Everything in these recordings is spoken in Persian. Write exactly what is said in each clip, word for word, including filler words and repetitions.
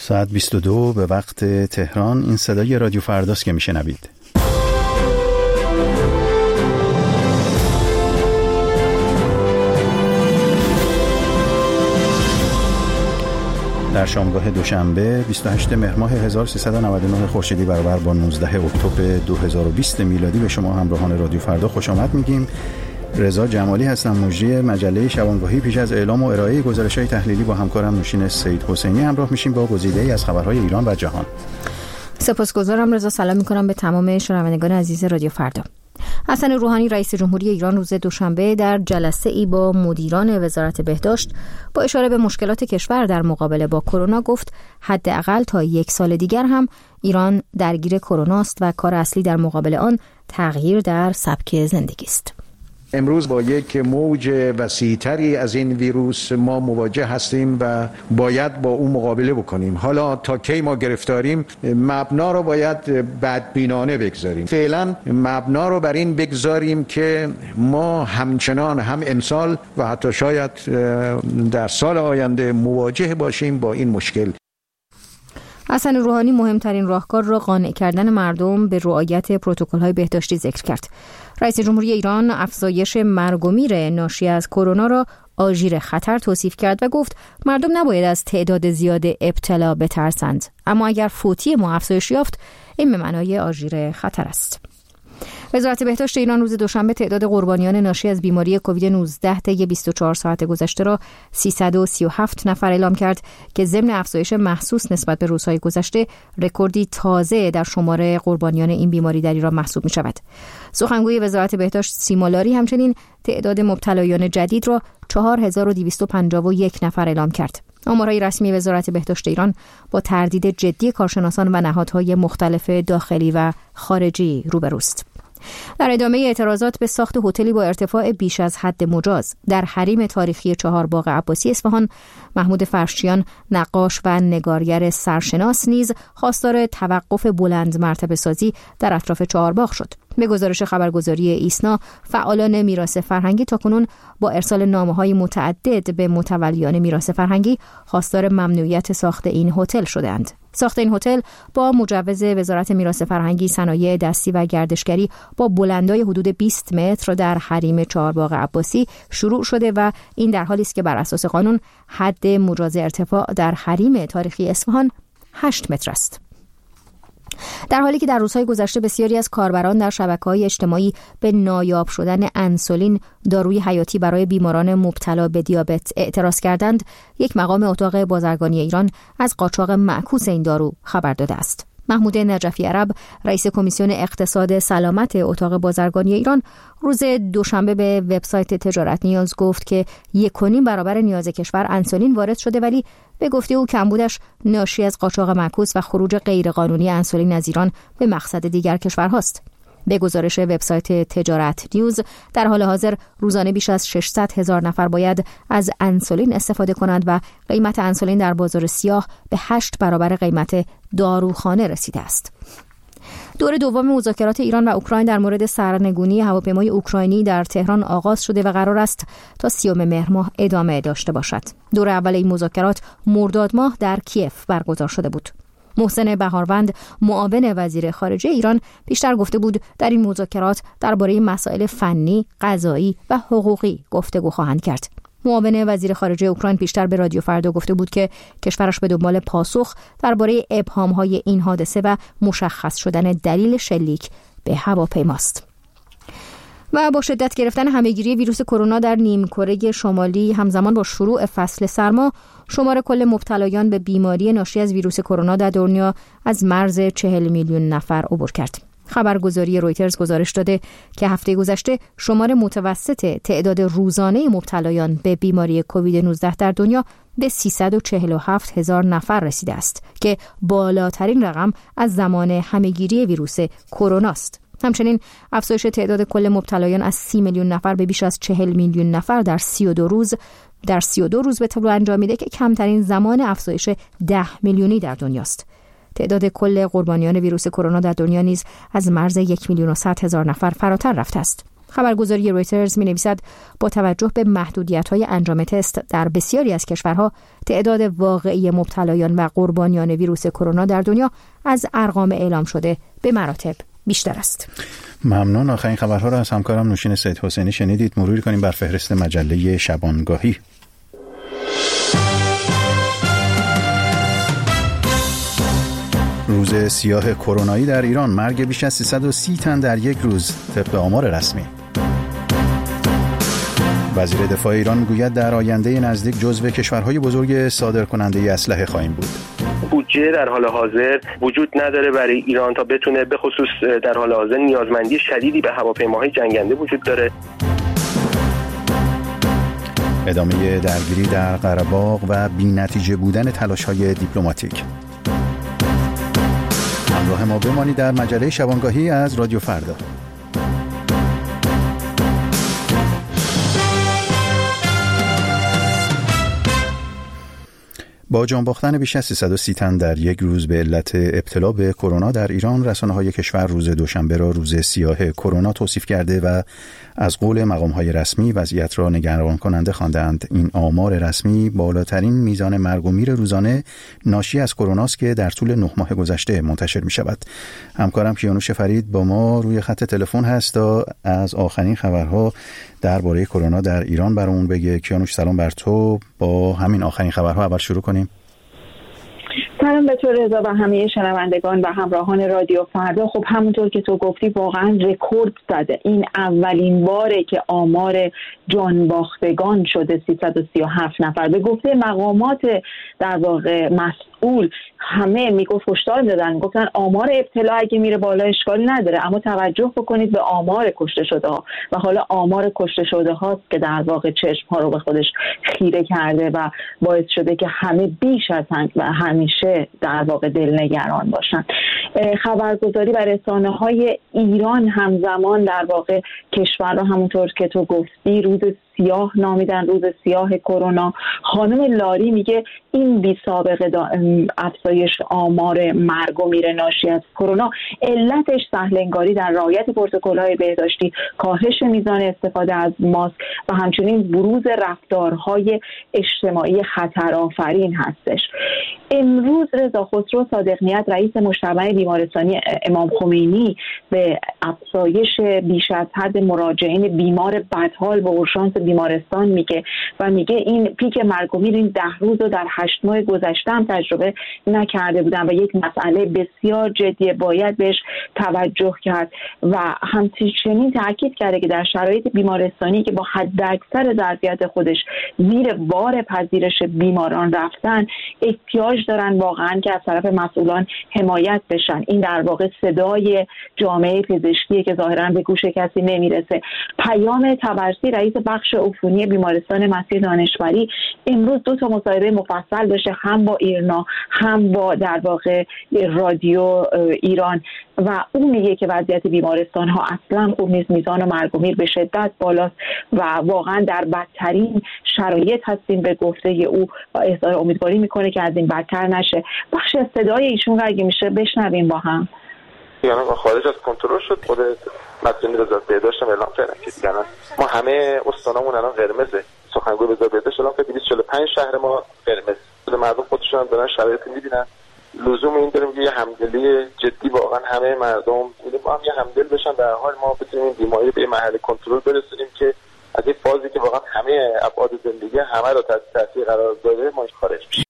ساعت بیست و دو به وقت تهران. این صدای رادیو فرداست که میشنوید. در شامگاه دوشنبه بیست و هشتم مهر ماه هزار و سیصد و نود و نه خورشیدی برابر با نوزدهم اکتبر دو هزار و بیست میلادی به شما همراهان رادیو فردا خوش آمد میگیم. رضا جمالی هستم، مجری مجله شبانگاهی. پیش از اعلام و ارائه گزارش‌های تحلیلی با همکارم نوشین سید حسینی همراه میشیم با گزیده‌ای از خبرهای ایران و جهان. سپاسگزارم رضا. سلام میکنم به تمام شنوندگان عزیز رادیو فردا. حسن روحانی رئیس جمهوری ایران روز دوشنبه در جلسه ای با مدیران وزارت بهداشت با اشاره به مشکلات کشور در مقابله با کرونا گفت حداقل تا یک سال دیگر هم ایران درگیر کرونا است و کار اصلی در مقابل آن تغییر در سبک زندگی است. امروز با یک موج وسیع‌تری از این ویروس ما مواجه هستیم و باید با اون مقابله بکنیم. حالا تا کی ما گرفتاریم، مبنا رو باید بدبینانه بگذاریم. فعلا مبنا رو بر این بگذاریم که ما همچنان هم امسال و حتی شاید در سال آینده مواجه باشیم با این مشکل. حسن روحانی مهمترین راهکار را قانع کردن مردم به رعایت پروتکل‌های بهداشتی ذکر کرد. رئیس جمهوری ایران افزایش مرگ و میر ناشی از کرونا را آژیر خطر توصیف کرد و گفت مردم نباید از تعداد زیاد ابتلا بترسند، اما اگر فوتی ما افزایش یافت این به معنای آژیر خطر است. وزارت بهداشت ایران روز دوشنبه تعداد قربانیان ناشی از بیماری کووید نوزده طی بیست و چهار ساعت گذشته را سیصد و سی و هفت نفر اعلام کرد که ضمن افزایش محسوس نسبت به روزهای گذشته رکوردی تازه در شمار قربانیان این بیماری در ایران محسوب می شود. سخنگوی وزارت بهداشت سیما لاری همچنین تعداد مبتلایان جدید را چهار هزار و دویست و پنجاه و یک نفر اعلام کرد. آمارهای رسمی وزارت بهداشت ایران با تردید جدی کارشناسان و نهادهای مختلف داخلی و خارجی روبروست. در ادامه اعتراضات به ساخت هتلی با ارتفاع بیش از حد مجاز در حریم تاریخی چهارباغ عباسی اصفهان، محمود فرشچیان نقاش و نگارگر سرشناس نیز خواستار توقف بلند مرتبه سازی در اطراف چهارباغ شد. به گزارش خبرگزاری ایسنا، فعالان میراث فرهنگی تاکنون با ارسال نامه‌های متعدد به متولیان میراث فرهنگی خواستار ممنوعیت ساخت این هتل شدند. ساخت این هتل با مجوز وزارت میراث فرهنگی، صنایع دستی و گردشگری با بلندای حدود بیست متر در حریم چهارباغ عباسی شروع شده و این در حالی است که بر اساس قانون حد مجاز ارتفاع در حریم تاریخی اصفهان هشت متر است. در حالی که در روزهای گذشته بسیاری از کاربران در شبکه‌های اجتماعی به نایاب شدن انسولین، داروی حیاتی برای بیماران مبتلا به دیابت اعتراض کردند، یک مقام اتاق بازرگانی ایران از قاچاق معکوس این دارو خبر داده است. محمود نجفی عرب، رئیس کمیسیون اقتصاد سلامت اتاق بازرگانی ایران، روز دوشنبه به وبسایت تجارت نیاز گفت که یک و نیم برابر نیاز کشور انسولین وارد شده، ولی به گفته او کمبودش ناشی از قاچاق معکوس و خروج غیرقانونی انسولین از ایران به مقصد دیگر کشورهاست. به گزارش وبسایت تجارت نیوز، در حال حاضر روزانه بیش از ششصد هزار نفر باید از انسولین استفاده کنند و قیمت انسولین در بازار سیاه به هشت برابر قیمت داروخانه رسیده است. دور دوم مذاکرات ایران و اوکراین در مورد سرنگونی هواپیمای اوکراینی در تهران آغاز شده و قرار است تا سیوم مهر ماه ادامه داشته باشد. دور اول این مذاکرات مرداد ماه در کیف برگزار شده بود. محسن بهاروند، معاون وزیر خارجه ایران، پیشتر گفته بود در این مذاکرات درباره مسائل فنی، قضایی و حقوقی گفتگو خواهند کرد. معاون وزیر خارجه اوکراین پیشتر به رادیو فردا گفته بود که کشورش به دنبال پاسخ درباره ابهام‌های این حادثه و مشخص شدن دلیل شلیک به هواپیماست. و با شدت گرفتن همهگیری ویروس کرونا در نیمکره شمالی همزمان با شروع فصل سرما، شمار کل مبتلایان به بیماری ناشی از ویروس کرونا در دنیا از مرز چهل میلیون نفر عبور کرد. خبرگزاری رویترز گزارش داده که هفته گذشته شمار متوسط تعداد روزانه مبتلایان به بیماری کووید نوزده در دنیا به سیصد و چهل و هفت هزار نفر رسیده است که بالاترین رقم از زمان همهگیری ویروس کرونا است. همچنین افزایش تعداد کل مبتلایان از سی میلیون نفر به بیش از چهل میلیون نفر در سی و دو روز در سی و دو روز به طور انجام میده که کمترین زمان افزایش ده میلیونی در دنیاست. تعداد کل قربانیان ویروس کرونا در دنیا نیز از مرز یک میلیون و صد هزار نفر فراتر رفته است. خبرگزاری رویترز می‌نویسد با توجه به محدودیت‌های انجام تست در بسیاری از کشورها، تعداد واقعی مبتلایان و قربانیان ویروس کرونا در دنیا از ارقام اعلام شده به مراتب بیشتر است. ممنون. آخرین خبرها را از همکارم نوشین سید حسینی شنیدید. مروری کنیم بر فهرست مجله شبانگاهی. روز سیاه کرونایی در ایران، مرگ بیش از سیصد و سی تن در یک روز طبق آمار رسمی. وزیر دفاع ایران میگوید در آینده نزدیک جزو کشورهای بزرگ صادرکننده اسلحه خواهیم بود. بودجه در حال حاضر وجود نداره برای ایران تا بتونه به خصوص در حال حاضر نیازمندی شدیدی به هواپیماهای جنگنده وجود داره. ادامه درگیری در قره‌باغ و بی‌نتیجه بودن تلاش‌های دیپلماتیک. همراه ما بمانید در مجله شبانگاهی از رادیو فردا. با جان باختن بیش از سیصد و سی تن در یک روز به علت ابتلا به کرونا در ایران، رسانه‌های کشور روز دوشنبه را روز سیاه کرونا توصیف کرده و از قول مقام‌های رسمی وضعیت را نگران کننده خواندند. این آمار رسمی بالاترین میزان مرگ و میر روزانه ناشی از کرونا است که در طول نه ماه گذشته منتشر می‌شود. همکارم کیانوش فرید با ما روی خط تلفن هست تا از آخرین خبرها درباره کرونا در ایران برامون بگه. کیانوش سلام بر تو. با همین آخرین خبرها اول شروع کنیم. سلام به تو رضا و همه شنوندگان و همراهان رادیو فردا. خب همونطور که تو گفتی واقعا رکورد زده. این اولین باره که آمار جان باختگان شده سیصد و سی و هفت نفر. به گفته مقامات در واقع مسئول، همه میگفت هشدار دادن، گفتن آمار ابتلا اگه میره بالا اشکالی نداره، اما توجه بکنید به آمار کشته شده ها. و حالا آمار کشته شده هاست که در واقع چشم ها رو به خودش خیره کرده و باعث شده که همه بیش از و همیشه در واقع دلنگران باشن. خبرگزاری و رسانه های ایران همزمان در واقع کشور رو همونطور که تو گفتی روز سیاه نامیدن، روز سیاه کرونا. خانم لاری میگه این بی سابقه افزایش آمار مرگ و میر ناشی از کرونا علتش سهل‌انگاری در رعایت پروتکل‌های بهداشتی، کاهش میزان استفاده از ماسک و همچنین بروز رفتارهای اجتماعی خطرآفرین هستش. امروز رضا خسرو صادق‌نیت رئیس مجتمع بیمارستانی امام خمینی به افزایش بیش از حد مراجعین بیمار بدحال به اورژانس بیمارستان میگه و میگه این پیک مرگ و میر این ده روز رو در هشت ماه گذشته هم تجربه نکرده بودن و یک مسئله بسیار جدیه، باید بهش توجه کرد و همچنین تاکید کرده که در شرایط بیمارستانی که با حداکثر ظرفیت خودش زیر بار پذیرش بیماران رفتن، احتیاج دارن واقعا که از طرف مسئولان حمایت بشن. این در واقع صدای جامعه پزشکی که ظاهرا به گوش کسی نمیرسه. پیام طبرسی رئیس بخش عفونی بیمارستان مسیح دانشوری امروز دو تا مصاحبه مفصل داشته، هم با ایرنا هم با در واقع رادیو ایران و اون میگه که وضعیت بیمارستان ها اصلا خوب نیست، میزان مرگ و میر به شدت بالاست و واقعا در بدترین شرایط هستیم به گفته او و اظهار امیدواری میکنه که از این بدتر نشه. بخش از صدای ایشون اگه میشه بشنویم با هم. یعنی خارج از کنترل شد. خود مسئولین وزارت بهداشت هم اعلام کردن که دیگه ما همه استانامون الان قرمزه. سخنگوی وزارت بهداشت اعلام کرد دویست و چهل و پنج شهر ما قرمز. مردم خودشون هم دارن شرایط می‌بینن. لزوم این داره که یه همدلی جدی واقعا همه مردم ما هم یه همدل بشن، در حال ما بتونیم بیماری به محل کنترل برسونیم که از این فازی که واقعا همه ابعاد زندگی همه رو تحت تاثیر قرار داده ما خارج بشیم.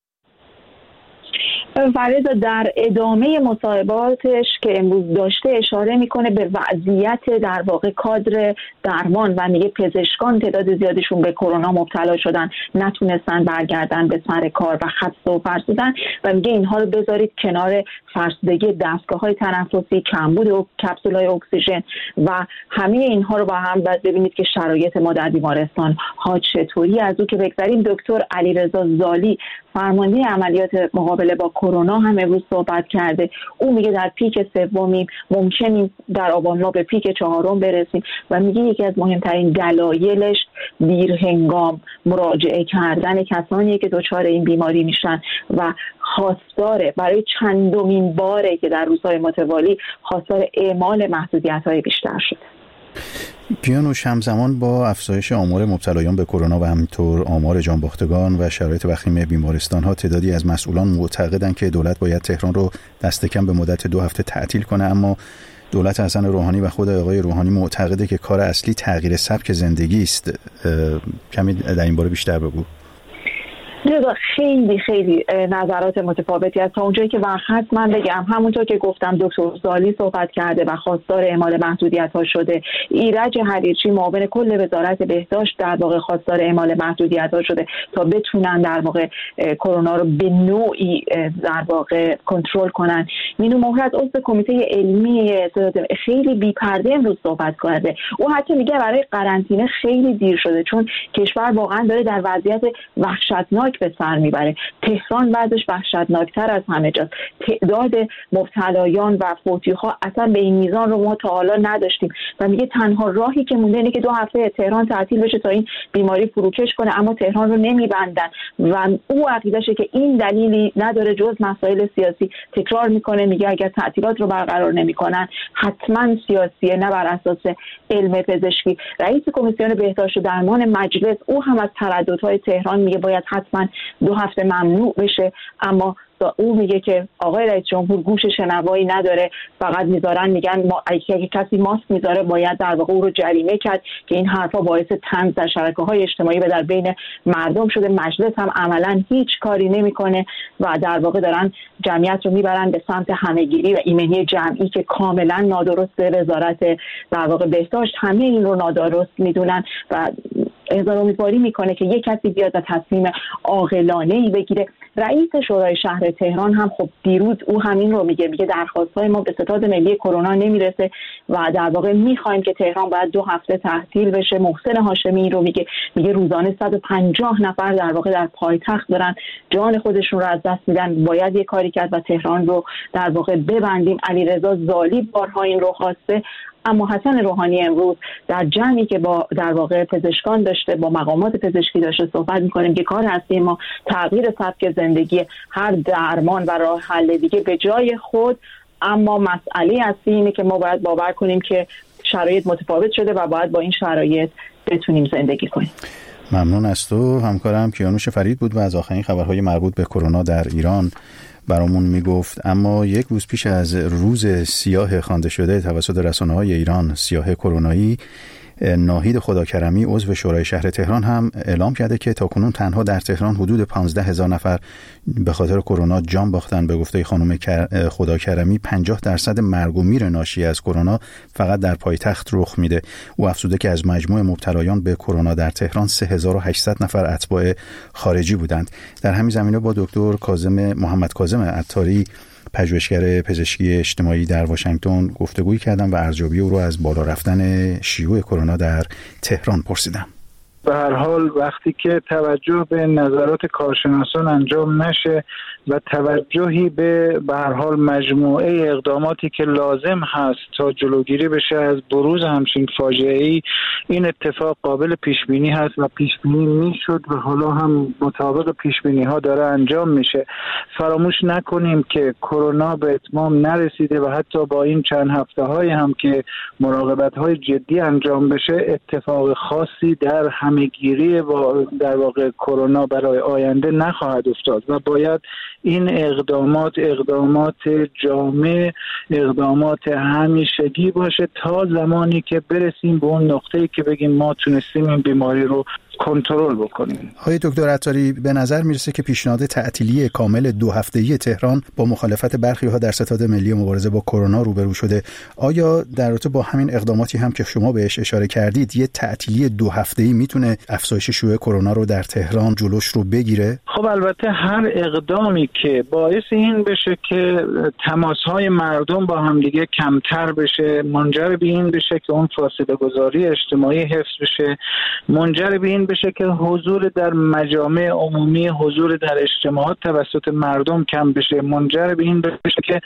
فرید در ادامه مصاحباتش که امروز داشته اشاره میکنه به وضعیت در واقع کادر درمان و میگه پزشکان تعداد زیادشون به کرونا مبتلا شدن، نتونستن برگردن به سر کار و خسته و فرسودن و میگه اینها رو بذارید کنار فرسودگی دستگاه‌های تنفسی، کمبود کپسول‌های اکسیژن و همه اینها رو با هم بعد ببینید که شرایط ما در بیمارستان ها چطوری. از او که بگذاریم دکتر علیرضا زالی فرمانده عملیات مقابله با کرونا هم امروز صحبت کرده. او میگه در پیک سومی ممکنه در آبان ماه به پیک چهارم برسیم و میگه یکی از مهمترین دلایلش دیر هنگام مراجعه کردن کسانی که دچار این بیماری میشن و خواستاره برای چندمین باره که در روزهای متوالی خواستار اعمال محدودیت‌های بیشتر شده. کیانوش، همزمان با افزایش آمار مبتلایان به کرونا و همینطور آمار جانباختگان و شرایط وخیم بیمارستان‌ها، تعدادی از مسئولان معتقدند که دولت باید تهران رو دست کم به مدت دو هفته تعطیل کنه، اما دولت حسن روحانی و خود آقای روحانی معتقده که کار اصلی تغییر سبک زندگی است. کمی در این باره بیشتر بگو. خیلی خیلی نظرات متفاوتی است. تا اونجایی که وقت من بگم، همونطور که گفتم دکتر سالی صحبت کرده و خواستار اعمال محدودیت ها شده، ایرج حریچی معاون کل وزارت بهداشت در واقع خواستار اعمال محدودیت ها شده تا بتونن در واقع کرونا رو به نوعی در واقع کنترل کنن. مینو مهرت عضو کمیته علمی خیلی بی پرده امروز صحبت کرده. او حتی میگه برای قرنطینه خیلی دیر شده، چون کشور واقعا داره در وضعیت وحشتناک به سر میبره. تهران وضعش وحشتناکتر از همه جاست. تعداد مبتلایان و فوتی‌ها اصلا به این میزان رو ما تا حالا نداشتیم و میگه تنها راهی که مونده اینه که دو هفته تهران تعطیل بشه تا این بیماری فروکش کنه، اما تهران رو نمیبندن و او عقیده‌شه که این دلیلی نداره جز مسائل سیاسی. تکرار میکنه، میگه اگر تعطیلات رو برقرار نمیکنن حتما سیاسیه، نه بر اساس علم پزشکی. رئیس کمیسیون بهداشت و درمان مجلس او هم از ترددهای تهران میگه باید حتما دو هفته ممنوع بشه، اما او میگه که آقای رئیس جمهور گوش شنوایی نداره، فقط میذارن میگن ما اگه کسی ماسک میذاره باید در واقع او رو جریمه کرد، که این حرفا باعث طنز در شبکه‌های اجتماعی و در بین مردم شده. مجلس هم عملا هیچ کاری نمیکنه و در واقع دارن جمعیت رو میبرن به سمت همهگیری و ایمنی جمعی که کاملا نادرسته. وزارت در واقع بهداشت همه این رو نادرست میدونن و اظهار امیدواری میکنه که یک کسی بیاد و تصمیم عاقلانه‌ای بگیره. رئیس شورای شهر تهران هم خب دیروز او همین رو میگه، میگه درخواست‌های ما به ستاد ملی کرونا نمیرسه و در واقع میخوایم که تهران باید دو هفته تعطیل بشه. محسن هاشمی رو میگه، میگه روزانه صد و پنجاه نفر در واقع در پایتخت دارن جان خودشون رو از دست میدن، باید یه کاری کرد و تهران رو در واقع ببندیم. علیرضا زالی بارها این رو خواسته، اما حسن روحانی امروز در جمعی که با در واقع پزشکان داشته، با مقامات پزشکی داشته صحبت می‌کنیم که کار اصلی ما تغییر سبک زندگی، هر درمان و راه حل دیگه به جای خود، اما مسئله اصلی اینه که ما باید باور کنیم که شرایط متفاوت شده و باید با این شرایط بتونیم زندگی کنیم. ممنون از تو. همکارم کیانوش فرید بود و از آخرین خبرهای مربوط به کرونا در ایران برامون میگفت. اما یک روز پیش از روز سیاه خوانده شده توسط رسانه‌های ایران، سیاه کرونایی، ناهید خداکرمی عضو شورای شهر تهران هم اعلام کرده که تاکنون تنها در تهران حدود پانزده هزار نفر به خاطر کرونا جان باختن. به گفته خانم خداکرمی پنجاه درصد مرگ و میر ناشی از کرونا فقط در پایتخت رخ میده. او افزوده که از مجموع مبتلایان به کرونا در تهران سه هزار و هشتصد نفر اتباع خارجی بودند. در همین زمینه با دکتر کاظم محمد کاظم عطاری، پژوهشگر پزشکی اجتماعی در واشنگتن، گفتگویی کردم و ارزیابی او رو از بالا رفتن شیوع کرونا در تهران پرسیدم. به هر حال وقتی که توجه به نظرات کارشناسان انجام نشه و توجهی به به هر حال مجموعه اقداماتی که لازم هست تا جلوگیری بشه از بروز همچین فاجعه‌ای، این اتفاق قابل پیش بینی هست و پیش بینی میشد و حالا هم مطابق پیش بینی ها داره انجام میشه. فراموش نکنیم که کرونا به اتمام نرسیده و حتی با این چند هفته های هم که مراقبت های جدی انجام بشه، اتفاق خاصی در همهگیری و در واقع کرونا برای آینده نخواهد افتاد و باید این اقدامات اقدامات جامع، اقدامات همیشگی باشه تا زمانی که برسیم به اون نقطه‌ای که بگیم ما تونستیم این بیماری رو کنترل بکنیم. آقای دکتر عطاری، به نظر میرسه که پیشنهاد تعطیلی کامل دو هفته‌ای تهران با مخالفت برخی‌ها در ستاد ملی مبارزه با کرونا روبرو شده. آیا در رابطه با همین اقداماتی هم که شما بهش اشاره کردید، یه تعطیلی دو هفته‌ای میتونه افزایش شیوع کرونا رو در تهران جلوش رو بگیره؟ خب البته هر اقدامی که باعث این بشه که تماس‌های مردم با هم دیگه کمتر بشه، منجر به این بشه که اون فاصله گذاری اجتماعی حفظ بشه، منجر به این این بشه که حضور در مجامع عمومی، حضور در اجتماعات توسط مردم کم بشه، منجر به این بشه که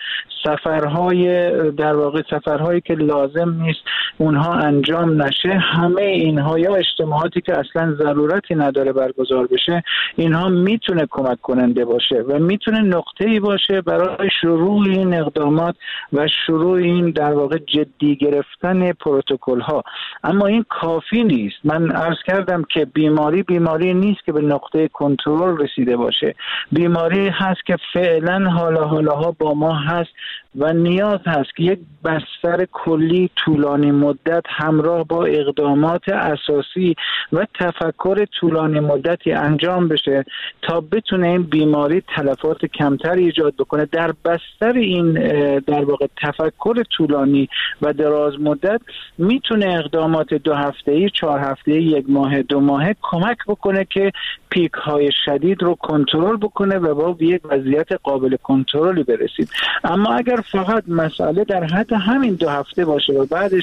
سفرهای در واقع سفرهایی که لازم نیست اونها انجام نشه. همه اینها یا اجتماعاتی که اصلا ضرورتی نداره برگزار بشه، اینها میتونه کمک کننده باشه و میتونه نقطه‌ای باشه برای شروع این اقدامات و شروع این در واقع جدی گرفتن پروتکل ها. اما این کافی نیست. من عرض کردم که بیماری بیماری نیست که به نقطه کنترل رسیده باشه. بیماری هست که فعلا حالا حالاها با ما هست و نیاز هست که یک بستر کلی طولانی مدت همراه با اقدامات اساسی و تفکر طولانی مدتی انجام بشه تا بتونه این بیماری تلفات کمتری ایجاد بکنه. در بستر این در واقع تفکر طولانی و دراز مدت میتونه اقدامات دو هفته‌ای، چهار هفته‌ای، یک ماه، دو ماهه کمک بکنه که پیک های شدید رو کنترل بکنه و با یک وضعیت قابل کنترلی برسید. اما اگر فقط مسئله در حد همین دو هفته باشه و بعدش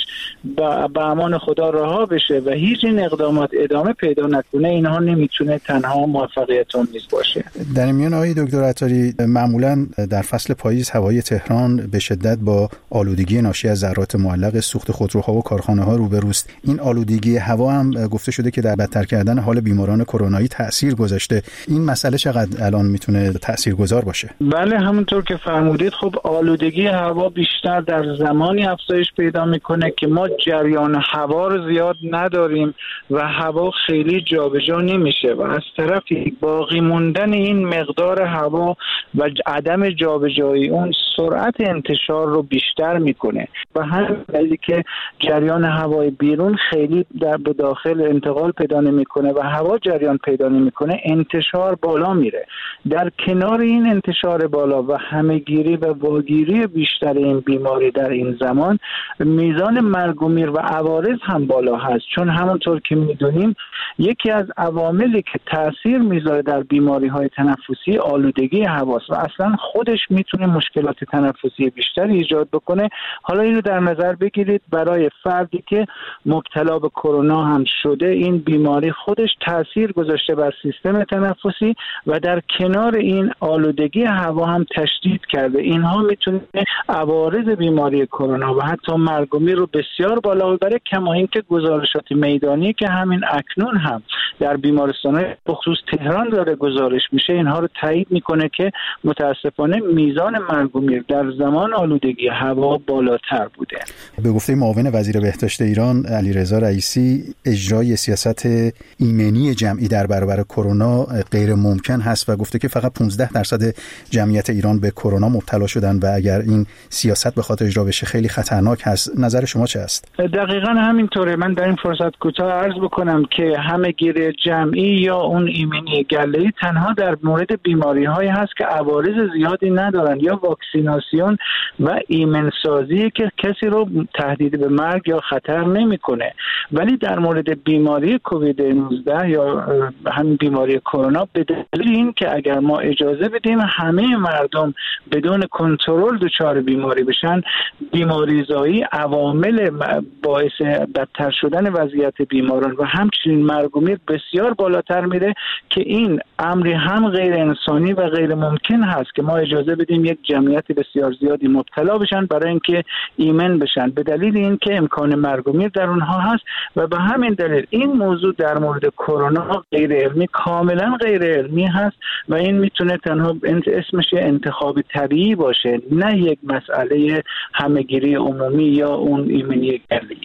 به امان خدا رها بشه و هیچ این اقدامات ادامه پیدا نکنه، اینها نمیتونه تنها موفقیت آمیز باشه. در میان آقای دکتر عطاری، معمولا در فصل پاییز هوای تهران به شدت با آلودگی ناشی از ذرات معلق سوخت خودروها و کارخانه‌ها روبروست. این آلودگی هوا هم گفته شده که در بدتر کردن حال بیماران کرونایی تأثیر گذاشته. این مسئله چقدر الان میتونه تاثیرگذار باشه؟ بله، همونطور که فرمودید، خب آلودگی هوا بیشتر در زمانی افزایش پیدا میکنه که ما جریان هوا رو زیاد نداریم و هوا خیلی جابجا نمیشه و از طرفی باقی موندن این مقدار هوا و عدم جابجایی اون سرعت انتشار رو بیشتر میکنه و همین دلیلی که جریان هوای بیرون خیلی در به داخل انتقال پیدا نمیکنه و هوا جریان پیدا نمیکنه، انتشار بالا میره. در کنار این انتشار بالا و همه‌گیری و واگیری بیشتر این بیماری در این زمان، میزان مرگ و میر و عوارض هم بالا هست، چون همونطور که میدونیم یکی از عواملی که تاثیر میذاره در بیماری های تنفسی آلودگی هواست و اصلا خودش میتونه مشکلات تنفسی بیشتری ایجاد بکنه. حالا اینو در نظر بگیرید برای فردی که مبتلا به کرونا هم شده، این بیماری خودش تاثیر گذاشته بر سیستم تنفسی و در کنار این آلودگی هوا هم تشدید کرده. اینها میتونه عوارض بیماری کرونا و حتی مرگ و میر رو بسیار بالا ببره، کما اینکه گزارشات میدانی که همین اکنون هم در بیمارستان‌های بخصوص تهران داره گزارش میشه، اینها رو تایید میکنه که متاسفانه میزان مرگ و میر در زمان آلودگی هوا بالاتر بوده. به گفته معاون وزیر بهداشت ایران علیرضا رئیسی، اجرای سیاست ایمنی جمعی در برابر کرونا غیر ممکن هست و گفته که فقط پانزده درصد جمعیت ایران به کرونا مبتلا شدن و اگر این سیاست بخواد اجرا بشه خیلی خطرناک هست. نظر شما چه است؟ دقیقاً همینطوره. من در این فرصت کوتاه عرض بکنم که همه‌گیری جمعی یا اون ایمنی گله‌ای تنها در مورد بیماری‌هایی هست که عوارض زیادی ندارن یا واکسیناسیون و ایمنسازی که کسی رو تهدید به مرگ یا خطر نمی‌کنه. ولی در مورد بیماری کووید نوزده یا همین بیماری کرونا، به دلیل این که اگر ما اجازه بدیم همه مردم بدون کنترل دچار بیماری بشن، بیماریزایی عوامل باعث بدتر شدن وضعیت بیماران و همچنین مرگ و میر بسیار بالاتر میره که این امری هم غیر انسانی و غیر ممکن هست که ما اجازه بدیم یک جمعیت بسیار زیادی مبتلا بشن برای اینکه ایمن بشن، به دلیل اینکه امکان مرگ و میر در اونها هست. و به همین دلیل این موضوع در مورد کرونا غیر علمی، کاملا غیر علمی هست و این میتونه تنها اسمش انتخاب طبیعی باشه، نه یک مسئله همه‌گیری عمومی یا اون ایمنی گله‌ای.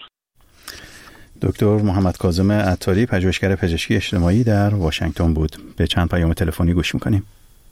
دکتر محمد کاظم عطاری، پژوهشگر پزشکی اجتماعی در واشنگتن بود. به چند پیام تلفنی گوش می‌کنیم.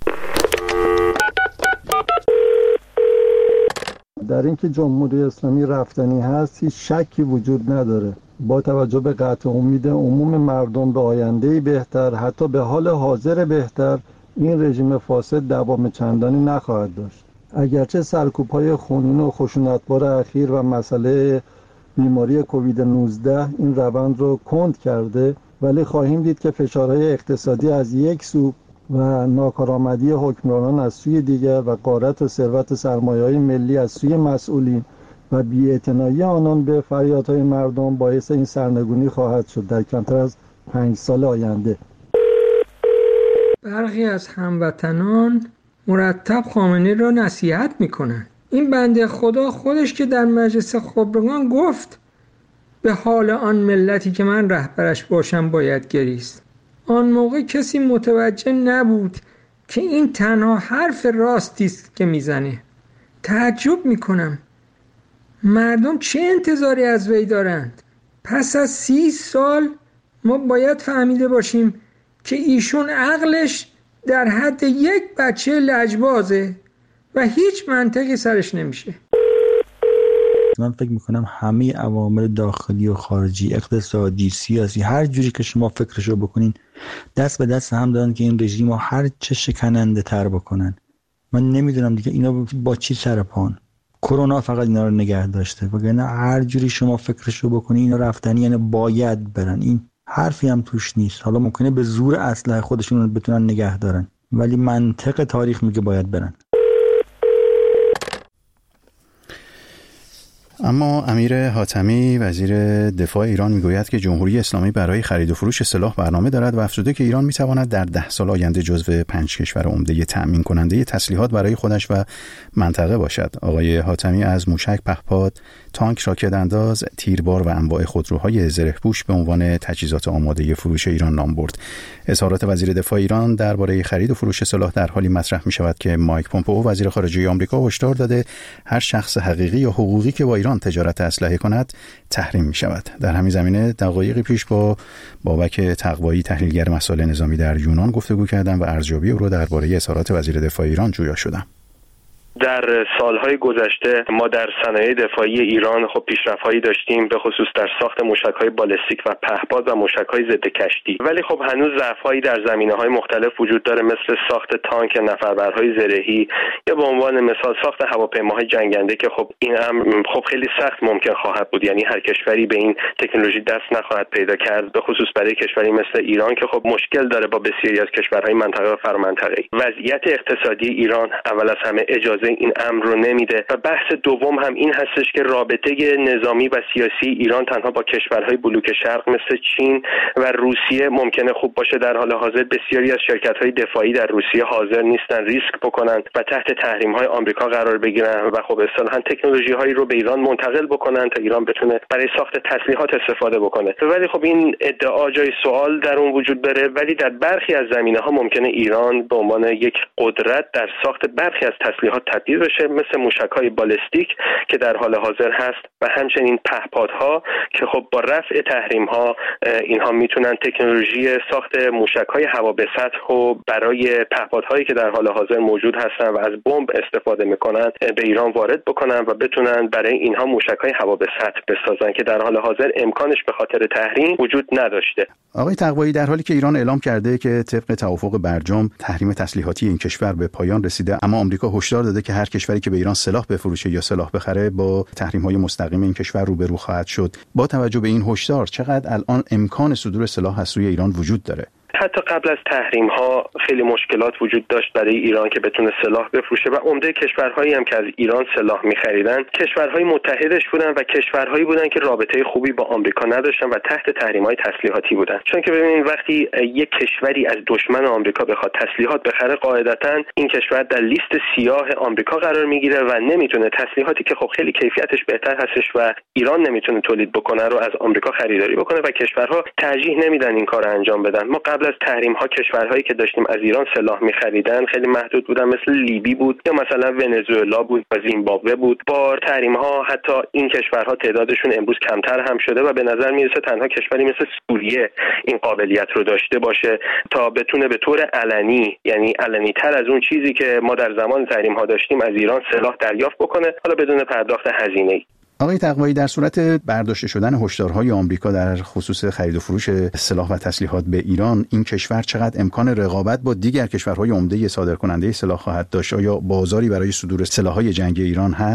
در اینکه جمهوری اسلامی رفتنی هست هیچ شکی وجود نداره. با توجه به قطع امید عموم مردم به آینده‌ای بهتر، حتی به حال حاضر بهتر، این رژیم فاسد دوام چندانی نخواهد داشت. اگرچه سرکوب‌های خونین و خشونتبار اخیر و مسئله بیماری کووید نوزده این روند رو کند کرده، ولی خواهیم دید که فشارهای اقتصادی از یک سو و ناکارآمدی حکمرانان از سوی دیگر و غارت و ثروت سرمایه‌های ملی از سوی مسئولین و بی‌اعتنایی آنان به فریادهای مردم باعث این سرنگونی خواهد شد. در کمتر از پنج سال آینده. برخی از هموطنان مرتب خامنه‌ای را نصیحت میکنن. این بنده خدا خودش که در مجلس خبرگان گفت به حال آن ملتی که من رهبرش باشم باید گریست. آن موقع کسی متوجه نبود که این تنها حرف راستی است که میزنه. تعجب میکنم مردم چه انتظاری از وی دارند؟ پس از سی سال ما باید فهمیده باشیم که ایشون عقلش در حد یک بچه لجبازه و هیچ منطقی سرش نمیشه. من فکر میکنم همه عوامل داخلی و خارجی، اقتصادی، سیاسی، هر جوری که شما فکرشو بکنین دست به دست هم دارن که این رژیم رو هر چه شکننده تر بکنن. من نمیدونم دیگه اینا با چی سر پان. کرونا فقط اینا رو نگه داشته، وگرنه هر جوری شما فکرشو بکنین اینا رفتنی، یعنی باید برن. این حرفی هم توش نیست. حالا ممکنه به زور اسلحه خودشون رو بتونن نگه دارن، ولی منطق تاریخ میگه باید برن. اما امیر حاتمی وزیر دفاع ایران میگوید که جمهوری اسلامی برای خرید و فروش سلاح برنامه دارد و افزوده که ایران میتواند در ده سال آینده جزو پنج کشور عمده تأمین کننده تسلیحات برای خودش و منطقه باشد. آقای حاتمی از موشک پهپاد، تانک راکت انداز، تیربار و انواع خودروهای زره‌پوش به عنوان تجهیزات آماده فروش ایران نام برد. اظهارات وزیر دفاع ایران درباره خرید و فروش سلاح در حالی مطرح میشود که مایک پومپئو وزیر خارجه آمریکا هشدار داده هر شخص حقیقی یا حقوقی که با ایران تجارت اسلحه کند تحریم می شود. در همین زمینه دقایقی پیش با بابک تقوایی تحلیلگر مسائل نظامی در یونان گفتگو کردم و ارزیابی او را درباره اظهارات وزیر دفاع ایران جویا شدم. در سالهای گذشته ما در صنایع دفاعی ایران خب پیشرفت‌هایی داشتیم، به خصوص در ساخت موشک‌های بالستیک و پهپاد و موشک‌های ضد کشتی، ولی خب هنوز ضعف‌هایی در زمینه‌های مختلف وجود داره، مثل ساخت تانک، نفربرهای زرهی یا به عنوان مثال ساخت هواپیماهای جنگنده که خب این هم خب خیلی سخت ممکن خواهد بود، یعنی هر کشوری به این تکنولوژی دست نخواهد پیدا کرد، به خصوص برای کشوری مثل ایران که خب مشکل داره با بسیاری از کشورهای منطقه و فرامنطقه‌ای. وضعیت اقتصادی ایران اول از همه اجازه این امر رو نمیده و بحث دوم هم این هستش که رابطه نظامی و سیاسی ایران تنها با کشورهای بلوک شرق مثل چین و روسیه ممکنه خوب باشه. در حال حاضر بسیاری از شرکت‌های دفاعی در روسیه حاضر نیستن ریسک بکنن و تحت تحریم‌های آمریکا قرار بگیرن و خب اصطلاحاً تکنولوژی‌هایی رو به ایران منتقل بکنن تا ایران بتونه برای ساخت تسلیحات استفاده بکنه. ولی خب این ادعا جای سوال در اون وجود داره، ولی در برخی از زمینه‌ها ممکنه ایران به عنوان یک قدرت در ساخت برخی از تسلیحات تبدیل بشه، مثل موشک‌های بالستیک که در حال حاضر هست و همچنین پهپادها که خب با رفع تحریم‌ها اینها میتونن تکنولوژی ساخت موشک‌های هوا به سطح و برای پهپادهایی که در حال حاضر موجود هستن و از بمب استفاده میکنن به ایران وارد بکنن و بتونن برای اینها موشک‌های هوا به سطح بسازن که در حال حاضر امکانش به خاطر تحریم وجود نداشته. آقای تقوایی، در حالی که ایران اعلام کرده که طبق توافق برجام تحریم تسلیحاتی این کشور به پایان رسیده، اما آمریکا هشدار داده که هر کشوری که به ایران سلاح بفروشه یا سلاح بخره با تحریم‌های مستقیم این کشور روبرو خواهد شد. با توجه به این هشدار چقدر الان امکان صدور سلاح از سوی ایران وجود داره؟ حتی قبل از تحریم ها خیلی مشکلات وجود داشت برای ایران که بتونه سلاح بفروشه و عمده کشورهایی هم که از ایران سلاح می‌خریدن کشورهای متحدش بودن و کشورهایی بودن که رابطه خوبی با آمریکا نداشتن و تحت تحریم‌های تسلیحاتی بودن. چون که ببینید وقتی یک کشوری از دشمن آمریکا بخواد تسلیحات بخره، قاعدتاً این کشور در لیست سیاه آمریکا قرار میگیره و نمیتونه تسلیحاتی که خب خیلی کیفیتش بهتر هستش و ایران نمیتونه تولید بکنه رو از آمریکا خریداری بکنه و کشورها ترجیح نمیدن این کارو انجام بدن. ما قبل از تحریم ها کشورهایی که داشتیم از ایران سلاح می‌خریدن خیلی محدود بودن، مثل لیبی بود یا مثلا ونزوئلا بود و زیمبابوه بود. با تحریم ها حتی این کشورها تعدادشون امروز کمتر هم شده و به نظر میرسه تنها کشوری مثل سوریه این قابلیت رو داشته باشه تا بتونه به طور علنی، یعنی علنی تر از اون چیزی که ما در زمان تحریم ها داشتیم، از ایران سلاح دریافت بکنه، حالا بدون پرداخت هزینه‌ای. آقای تقوایی، در صورت برداشته شدن هشدارهای آمریکا در خصوص خرید و فروش سلاح و تسلیحات به ایران، این کشور چقدر امکان رقابت با دیگر کشورهای عمده صادرکننده سلاح خواهد داشت؟ آیا بازاری برای صدور سلاح‌های جنگی ایران هست؟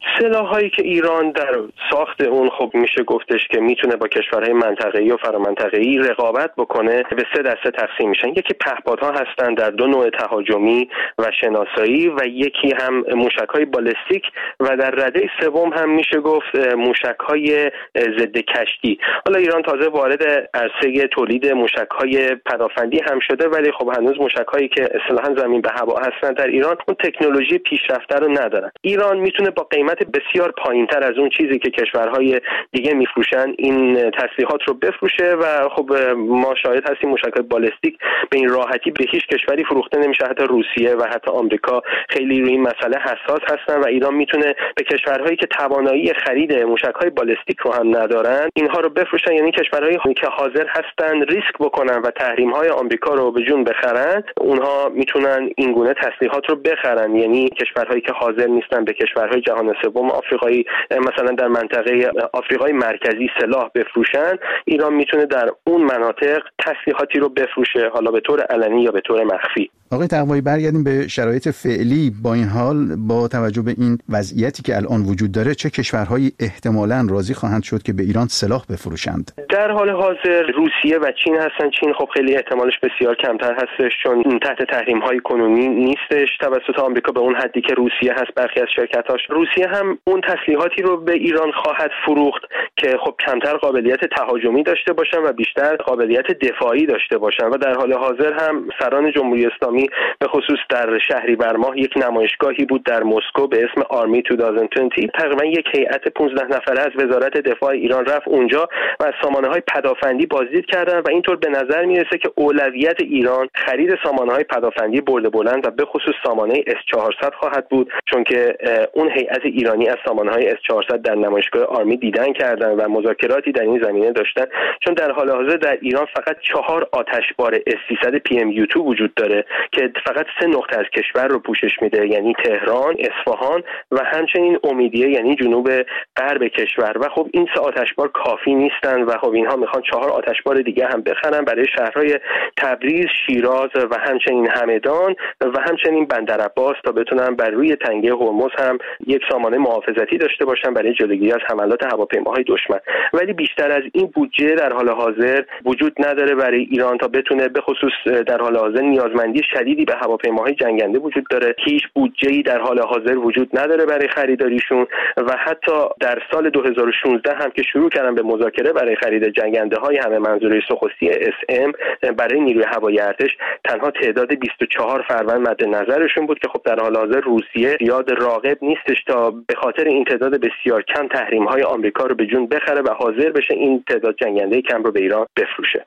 سلاحایی که ایران در ساخت اون خب میشه گفتش که میتونه با کشورهای منطقه‌ای و فرامنطقه‌ای رقابت بکنه، به سه دسته تقسیم میشن. یکی پهپادها هستن در دو نوع تهاجمی و شناسایی و یکی هم موشک‌های بالستیک و در رده سوم هم میشه گفت موشک‌های ضد کشتی. حالا ایران تازه وارد عرصه تولید موشک‌های پدافندی هم شده، ولی خب هنوز موشک‌هایی که اصطلاحاً زمین به هوا هستن در ایران اون تکنولوژی پیشرفته رو ندارن. ایران میتونه با قیمت بسیار پایینتر از اون چیزی که کشورهای دیگه میفروشن این تسلیحات رو بفروشه و خب ما شاهد هستیم موشک‌های بالستیک به این راحتی به هیچ کشوری فروخته نمیشه. حتی روسیه و حتی آمریکا خیلی روی این مسئله حساس هستن و ایران میتونه به کشورهایی که توانایی خرید موشک‌های بالستیک رو هم ندارن اینها رو بفروشن، یعنی کشورهایی که حاضر هستن ریسک بکنن و تحریم‌های آمریکا رو به جون بخرن، اونها میتونن این گونه تسلیحات رو بخرن. یعنی کشورهایی که حاضر نیستن به کشورهای جهان سوم آفریقایی مثلا در منطقه آفریقای مرکزی سلاح بفروشن، ایران میتونه در اون مناطق تسلیحاتی رو بفروشه، حالا به طور علنی یا به طور مخفی. آقای تقوایی برگردیم به شرایط فعلی. با این حال با توجه به این وضعیتی که الان وجود داره چه کشورهایی احتمالاً راضی خواهند شد که به ایران سلاح بفروشند؟ در حال حاضر روسیه و چین هستن. چین خب خیلی احتمالش بسیار کمتر هستش چون تحت تحریم‌های کنونی نیستش توسط آمریکا به اون حدی که روسیه هست برخی از شرکت‌هاش. روسیه هم اون تسلیحاتی رو به ایران خواهد فروخت که خب کمتر قابلیت تهاجمی داشته باشن و بیشتر قابلیت دفاعی داشته باشن و در حال حاضر هم سران جمهوری اسلامی به خصوص در شهریور ماه یک نمایشگاهی بود در مسکو به اسم آرمی دو هزار و بیست. تقریبا یک هیئت پانزده نفره از وزارت دفاع ایران رفت اونجا و از سامانه‌های پدافندی بازدید کردن و اینطور به نظر میرسه که اولویت ایران خرید سامانه‌های پدافندی برد بلند و به خصوص سامانه اس چهارصد خواهد بود، چون که اون هیئت ایرانی از سامانه‌های اس چهارصد در نمایشگاه آرمی دیدن کردن و مذاکراتی در این زمینه داشتن، چون در حال حاضر در ایران فقط چهار آتشبار اس سیصد پی ام یو دو وجود داره که فقط سه نقطه از کشور رو پوشش میده، یعنی تهران، اصفهان و همچنین امیدیه یعنی جنوب غرب کشور و خب این سه آتشبار کافی نیستن و خب اینها میخوان چهار آتشبار دیگه هم بخرن برای شهرهای تبریز، شیراز و همچنین همدان و همچنین بندرعباس تا بتونن بر روی تنگه هرمز هم یک سامانه محافظتی داشته باشن برای جلوگیری از حملات هواپیماهای دشمن. ولی بیشتر از این بودجه در حال حاضر وجود نداره برای ایران تا بتونه به خصوص در حال حاضر نیازمندی شدیدی به هواپیماهای جنگنده وجود داره. هیچ بودجه‌ای در حال حاضر وجود نداره برای خریداریشون و حتی در سال دو هزار و شانزده هم که شروع کردن به مذاکره برای خرید جنگنده‌های همه منظوره سوخوسی اس ام برای نیروی هوایی ارتش تنها تعداد بیست و چهار فروند مد نظرشون بود که خب در حال حاضر روسیه زیاد راغب نیستش تا به خاطر این تعداد بسیار کم تحریم‌های آمریکا رو به جون بخره و حاضر بشه این تعداد جنگنده کم رو به ایران بفروشه.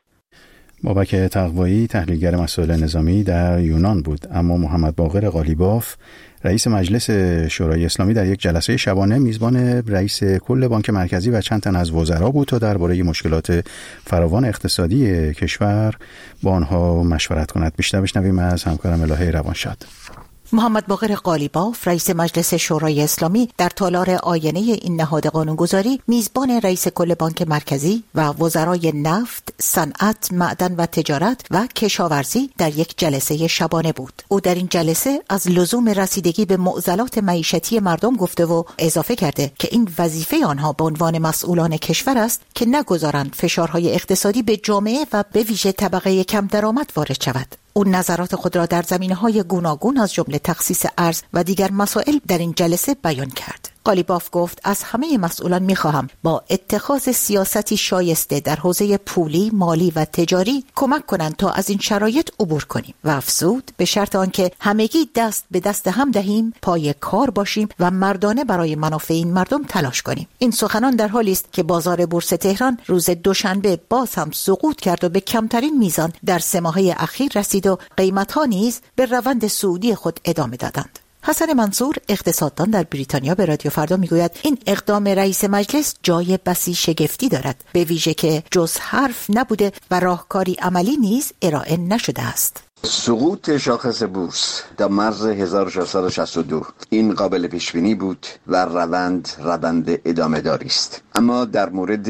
بابک تقوایی تحلیلگر مسائل نظامی در یونان بود. اما محمد باقر قالیباف رئیس مجلس شورای اسلامی در یک جلسه شبانه میزبان رئیس کل بانک مرکزی و چند تن از وزرا بود تا درباره مشکلات فراوان اقتصادی کشور با آنها مشورت کند. بیشتر بشنویم از همکارم الهه روانشاد. محمد باقر قالیباف رئیس مجلس شورای اسلامی در تالار آینه این نهاد قانونگذاری میزبان رئیس کل بانک مرکزی و وزرای نفت، صنعت، معدن و تجارت و کشاورزی در یک جلسه شبانه بود. او در این جلسه از لزوم رسیدگی به معضلات معیشتی مردم گفته و اضافه کرده که این وظیفه آنها به عنوان مسئولان کشور است که نگذارند فشارهای اقتصادی به جامعه و به ویژه طبقه کم درآمد وارد شود. او نظرات خود را در زمینه‌های گوناگون از جمله تخصیص ارز و دیگر مسائل در این جلسه بیان کرد. قالیباف گفت از همه مسئولان می‌خواهم با اتخاذ سیاستی شایسته در حوزه پولی، مالی و تجاری کمک کنند تا از این شرایط عبور کنیم و افزود به شرط آنکه همگی دست به دست هم دهیم، پای کار باشیم و مردانه برای منافع این مردم تلاش کنیم. این سخنان در حالی است که بازار بورس تهران روز دوشنبه باز هم سقوط کرد و به کمترین میزان در سه ماهه اخیر رسید و قیمت‌ها نیز به روند صعودی خود ادامه دادند. حسن منصور اقتصاددان در بریتانیا به رادیو فردا میگوید این اقدام رئیس مجلس جای بسی شگفتی دارد، به ویژه که جز حرف نبوده و راهکاری عملی نیز ارائه نشده است. سقوط شاخص بورس در مرز هزار و ششصد و شصت و دو این قابل پیش بینی بود و روند روند ادامه داری است. اما در مورد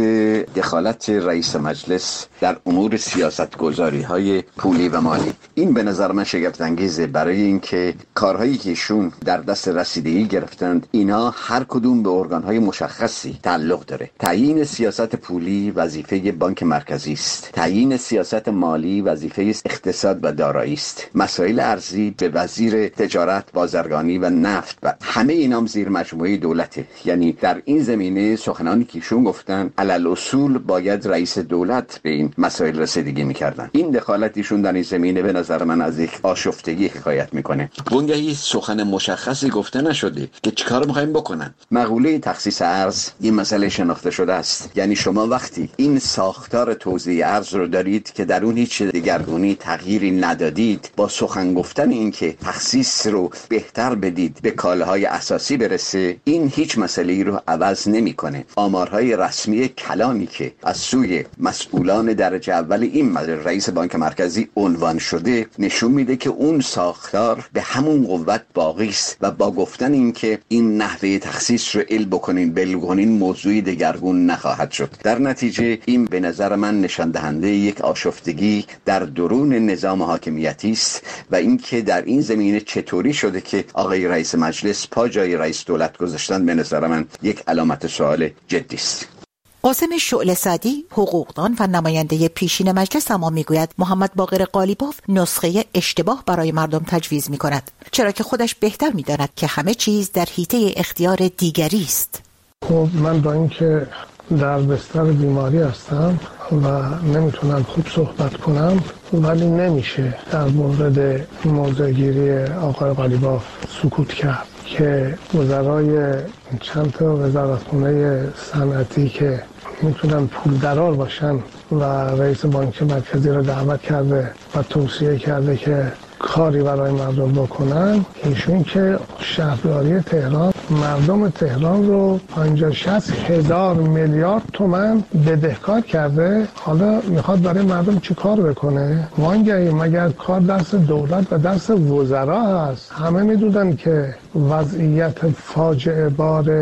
دخالت رئیس مجلس در امور سیاست‌گذاری‌های پولی و مالی، این به نظر من شگفت انگیزه، برای اینکه کارهایی که ایشون در دست رسیدگی گرفتند اینا هر کدوم به ارگان‌های مشخصی تعلق داره. تعیین سیاست پولی وظیفه بانک مرکزی است، تعیین سیاست مالی وظیفه اقتصاد و دارایی است، مسائل ارزی به وزیر تجارت، بازرگانی و نفت و همه اینام زیر مجموعه دولته. یعنی در این زمینه سخنانی که ایشون گفتن علل اصول باید رئیس دولت به این مسائل رسیدگی میکردن. این دخالت ایشون در این زمینه به نظر من از یک آشفتگی حکایت میکنه. وانگهی سخن مشخصی گفته نشده که چیکار میخوایم بکنن. مقوله تخصیص ارز این مسئله شناخته شده است. یعنی شما وقتی این ساختار توزیع ارز رو دارید که در اون هیچ دگرگونی تغییری ندادید، با سخن گفتن این که تخصیص رو بهتر بدید به کالاهای اساسی برسه، این هیچ مسئله‌ای رو عوض نمیکنه. آمارهای رسمی کلامی که از سوی مسئولان درجه اول این رئیس بانک مرکزی عنوان شده نشون میده که اون ساختار به همون قوت باقی است و با گفتن این که این نحوه تخصیص رو ال بکنین بل کنین موضوعی دگرگون نخواهد شد. در نتیجه این به نظر من نشان دهنده یک آشفتگی در درون نظام حاکمیتی است و اینکه در این زمینه چطوری شده که آقای رئیس مجلس پا جای رئیس دولت گذاشتن به نظر من یک علامت سوال جدی است. قاسم شعله سعدی، حقوقدان و نماینده پیشین مجلس اما میگوید محمد باقر قالیباف نسخه اشتباه برای مردم تجویز میکند، چرا که خودش بهتر میداند که همه چیز در حیطه اختیار دیگری است. خب من با اینکه در بستر بیماری هستم و نمیتونم خوب صحبت کنم، ولی نمیشه در مورد موضع‌گیری آقای قالیباف سکوت کرد که وزرای چند تا وزارتخونه صنعتی که میتونن پول درار باشن و رئیس بانک مرکزی رو دعوت کرده و توصیه کرده که کاری برای مردم بکنن. ایشون که شهرداری تهران مردم تهران رو پنجاه شصت هزار میلیارد تومان بدهکار کرده، حالا میخواد برای مردم چی کار بکنه؟ وانگهی مگر کار دست دولت و دست وزرا هست؟ همه میدونن که وضعیت فاجعه بار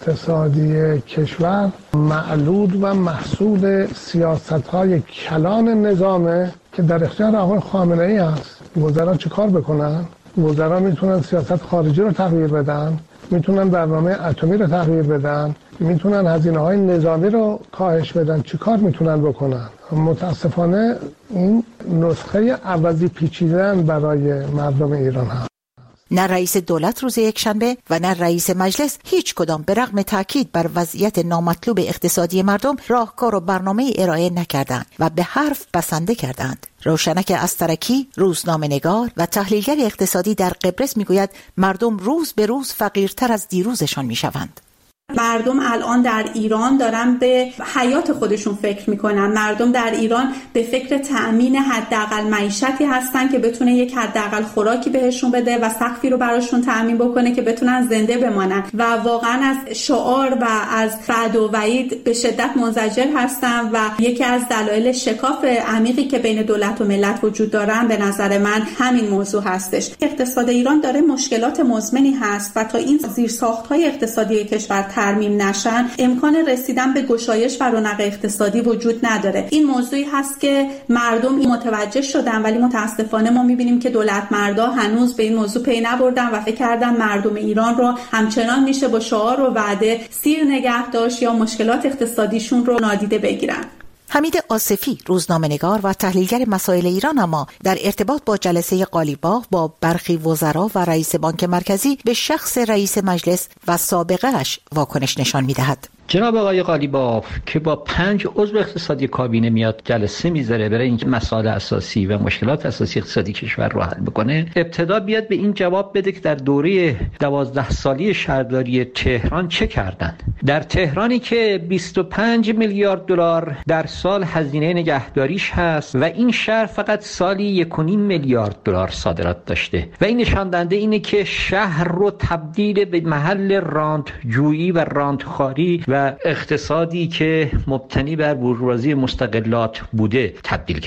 اقتصادی کشور معلول و محصول سیاست‌های کلان نظامه که در اختیار آقای خامنه‌ای هست. وزرا چه کار بکنن؟ وزرا میتونن سیاست خارجی رو تغییر بدن، میتونن برنامه اتمی رو تغییر بدن، میتونن هزینه‌های نظامی رو کاهش بدن. چی کار میتونن بکنن؟ متاسفانه این نسخه عوضی پیچیدن برای مردم ایران هست. نه رئیس دولت روز یکشنبه و نه رئیس مجلس هیچ کدام به رغم تاکید بر وضعیت نامطلوب اقتصادی مردم راهکار و برنامه ارائه نکردند و به حرف بسنده کردند. روشنک استرکی، روزنامه‌نگار و تحلیلگر اقتصادی در قبرس میگوید مردم روز به روز فقیرتر از دیروزشان میشوند. مردم الان در ایران دارن به حیات خودشون فکر میکنن. مردم در ایران به فکر تأمین حداقل معیشتی هستن که بتونه یک حداقل خوراکی بهشون بده و سقفی رو براشون تأمین بکنه که بتونن زنده بمانن و واقعا از شعار و از وعد و وعید به شدت منزجر هستن و یکی از دلایل شکاف عمیقی که بین دولت و ملت وجود دارن به نظر من همین موضوع هستش. اقتصاد ایران داره مشکلات مزمنی هست و تا این زیرساخت‌های اقتصادی کشور ترمیم نشن امکان رسیدن به گشایش و رونق اقتصادی وجود نداره. این موضوعی هست که مردم متوجه شدن ولی متاسفانه ما میبینیم که دولت مردا هنوز به این موضوع پی نبردن و فکر کردن مردم ایران رو همچنان میشه با شعار و وعده سیر نگه داشت یا مشکلات اقتصادیشون رو نادیده بگیرن. حمید آصفی، روزنامه‌نگار و تحلیلگر مسائل ایران اما در ارتباط با جلسه قالیباف با برخی وزرا و رئیس بانک مرکزی به شخص رئیس مجلس و سابقه‌اش واکنش نشان می‌دهد. جناب آقای قالیباف که با پنج عضو اقتصادی کابینه میاد جلسه میذاره برای اینکه مسائل اساسی و مشکلات اساسی اقتصادی کشور رو حل بکنه، ابتدا بیاد به این جواب بده که در دوره دوازده سالی شهرداری تهران چه کردن. در تهرانی که بیست و پنج میلیارد دلار در سال هزینه نگهداریش هست و این شهر فقط سالی یک و نیم میلیارد دلار صادرات داشته و این نشان دهنده اینه که شهر رو تبدیل به محل رانت‌جویی و رانت‌خواری و اقتصادی که مبتنی بر بورژوازی مستغلات بوده تبدیل کرده.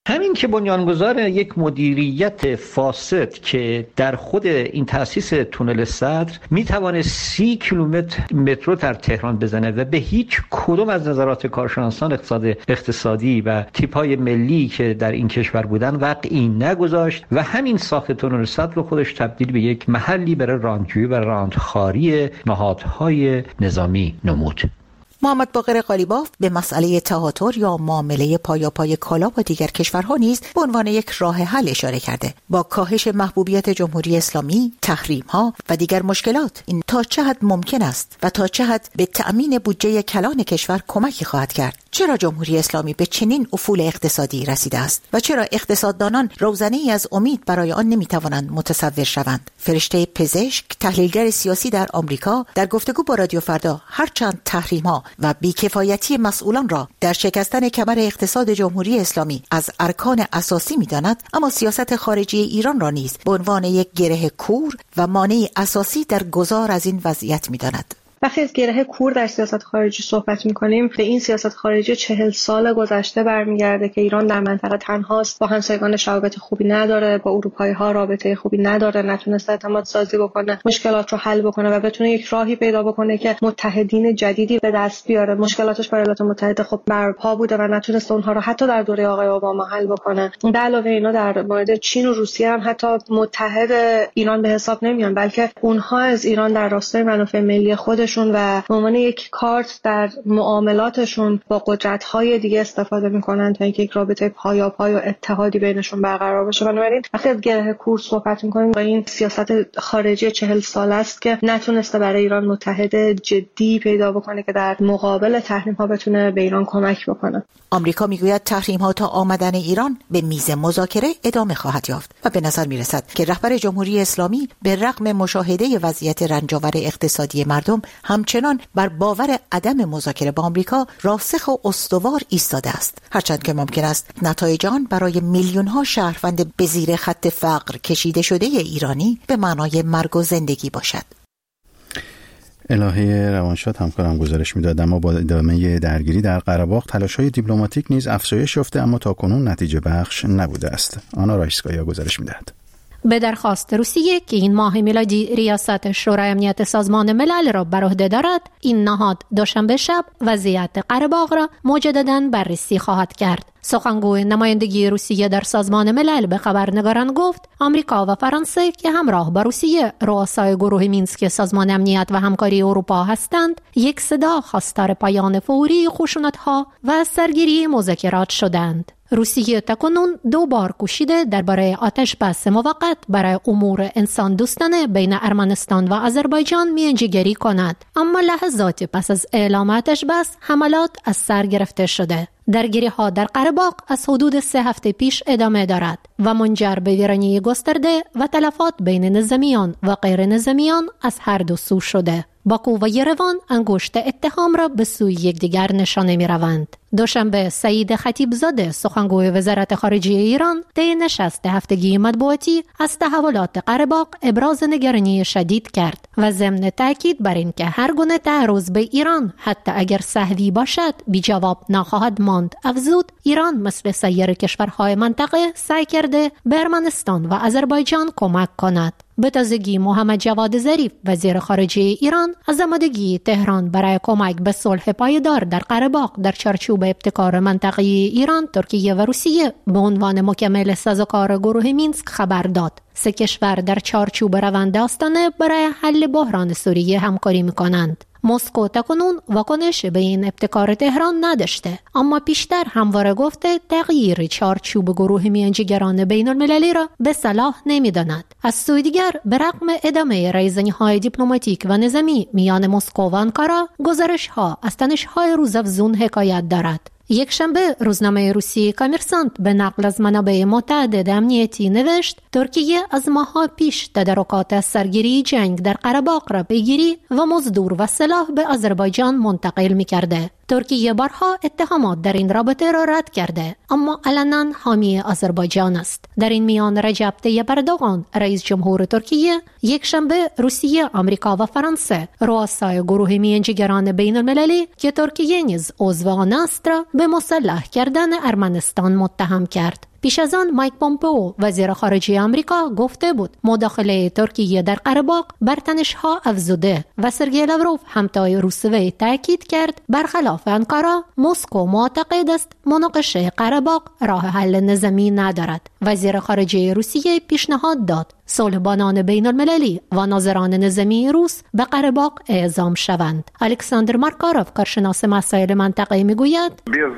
همین که بنیانگذار یک مدیریت فاسد که در خود این تأسیس تونل صدر میتوانه سی کیلومتر مترو در تهران بزنه و به هیچ کدوم از نظرات کارشناسان اقتصاد اقتصادی و تیپ‌های ملی که در این کشور بودن وقعی نگذاشت و همین ساخت تونل صدر رو خودش تبدیل به یک محلی برای راندجویی و راندخواری نهادهای نظامی نمود. محمد باقر قالیباف به مسئله تهاتر یا معامله پایاپای کالا با دیگر کشورها نیز به عنوان یک راه حل اشاره کرده. با کاهش محبوبیت جمهوری اسلامی، تحریم‌ها و دیگر مشکلات این تا چه حد ممکن است و تا چه حد به تأمین بودجه کلان کشور کمکی خواهد کرد؟ چرا جمهوری اسلامی به چنین افول اقتصادی رسیده است و چرا اقتصاددانان روزنه‌ای از امید برای آن نمی‌توانند متصور شوند؟ فرشته پزشک، تحلیلگر سیاسی در آمریکا، در گفتگو با رادیو فردا هرچند تحریم‌ها و بیکفایتی مسئولان را در شکستن کمر اقتصاد جمهوری اسلامی از ارکان اساسی می‌داند، اما سیاست خارجی ایران را نیز به عنوان یک گره کور و مانع اساسی در گذار از این وضعیت می‌داند. وقتی از گره کور در سیاست خارجی صحبت می‌کنیم، به این سیاست خارجی چهل سال گذشته برمیگرده که ایران در منطقه تنهاست، با همسایگان روابط خوبی نداره، با اروپایی‌ها رابطه خوبی نداره، نتونسته اعتماد سازی بکنه، مشکلات رو حل بکنه و بتونه یک راهی پیدا بکنه که متحدین جدیدی به دست بیاره. مشکلاتش با ایالات متحده خب برپا بوده و نتونسته اونها رو حتی در دوره آقای اوباما حل بکنه. به علاوه اینا در مورد چین و روسیه هم حتی متحد ایران به حساب نمیان، بلکه اونها از ایران در راستای منافع ملی خود و به عنوان یک کارت در معاملاتشون با قدرت‌های دیگه استفاده می‌کنن تا اینکه یک رابطه پایاپای و اتحادی بینشون برقرار بشه. بنابراین وقتی از گره کور صحبت می‌کنیم، با این سیاست خارجی چهل ساله است که نتونسته برای ایران متحد جدی پیدا بکنه که در مقابل تحریم‌ها بتونه به ایران کمک بکنه. آمریکا میگوید تحریم‌ها تا آمدن ایران به میز مذاکره ادامه خواهد یافت و به نظر می‌رسد که رهبر جمهوری اسلامی به رغم مشاهده وضعیت رنجاور اقتصادی مردم همچنان بر باور عدم مذاکره با آمریکا راسخ و استوار ایستاده است، هرچند که ممکن است نتایج آن برای میلیون‌ها شهروند به زیر خط فقر کشیده شده ایرانی به معنای مرگ و زندگی باشد. الهه روانشاد همکارم گزارش میداد. اما با ادامه درگیری در قره‌باغ تلاش‌های دیپلماتیک نیز افزایش یافته، اما تاکنون نتیجه بخش نبوده است. آنا رایسکایا گزارش میدهد. به درخواست روسیه که این ماه میلادی ریاست شورای امنیت سازمان ملل را بر عهده دارد، این نهاد دوشنبه شب وضعیت قره‌باغ را مجدداً بررسی خواهد کرد. سخنگوی نمایندگی روسیه در سازمان ملل به خبرنگاران گفت آمریکا و فرانسه که همراه با روسیه رؤسای گروه مینسک سازمان امنیت و همکاری اروپا هستند، یک صدا خواستار پایان فوری خشونت‌ها و سرگیری مذاکرات شدند. روسیه تاکنون دو بار کوشیده درباره آتش بس موقت برای امور انسان دوستانه بین ارمنستان و آذربایجان میانجیگری کند، اما لحظات پس از اعلام آتش بس حملات از سر گرفته شده. درگیری ها در قره‌باغ از حدود سه هفته پیش ادامه دارد و منجر به ویرانی گسترده و تلفات بین نظامیان و غیر نظامیان از هر دو سو شده. باکو و یروان انگشت اتهام را به سوی یکدیگر نشانه می روند. دوشنبه سعید خطیبزاده سخنگوی وزارت خارجه ایران طی نشست هفتگی مطبوعاتی از تحولات قره‌باغ ابراز نگرانی شدید کرد و ضمن تاکید بر اینکه هر گونه تعرض به ایران حتی اگر سهوی باشد بی جواب نخواهد ماند افزود ایران مثل سایر کشورهای منطقه سعی کرده به ارمنستان و آذربایجان کمک کند. به تازگی محمد جواد ظریف وزیر خارجه ایران از آمادگی تهران برای کمک به صلح پایدار در قره‌باغ در چارچوب ابتکار منطقه‌ای ایران، ترکیه و روسیه به عنوان مکمل سازوکار گروه مینسک خبر داد. سه کشور در چارچوب روند آستانه برای حل بحران سوریه همکاری می‌کنند. مسکو تاکنون واکنش به این ابتکار تهران نداشته، اما پیشتر همواره گفته تغییر چارچوب گروه میانجیگران بین المللی را به صلاح نمی‌داند. از سوی دیگر به رغم ادامه ریزنی‌های دیپلماتیک و نظامی میان مسکو و آنکارا، گزارش‌ها از تنش‌های روزافزون حکایت دارد. یک شنبه روزنامه روسی کامرسانت به نقل از منابع متعدد امنیتی نوشت ترکیه از ماه‌ها پیش تدارکات از سرگیری جنگ در قره‌باغ را پیگیری و مزدور و سلاح به آذربایجان منتقل می‌کرده. ترکیه بارها اتهامات در این رابطه را رد کرده، اما علنا حامی آذربایجان است. در این میان رجب طیب اردوغان رئیس جمهور ترکیه یک شنبه روسیه، آمریکا و فرانسه رؤسای گروه میانجیگران بین المللی که ترکیه نیز عضو آن است را به مسلح کردن ارمنستان متهم کرد. پیش از آن مایک پومپئو وزیر خارجه آمریکا گفته بود مداخله ترکیه در قره باغ بر تنش‌ها افزوده و سرگئی لاوروف همتای روسیه تاکید کرد برخلاف انقره مسکو معتقد است مناقشه قره باغ راه حل نظامی ندارد. وزیر خارجه روسیه پیشنهاد داد صلحبانان بین المللی و ناظران نظامی روس به قره باغ اعزام شوند. الکساندر مارکاروف کارشناس مسائل منطقه میگوید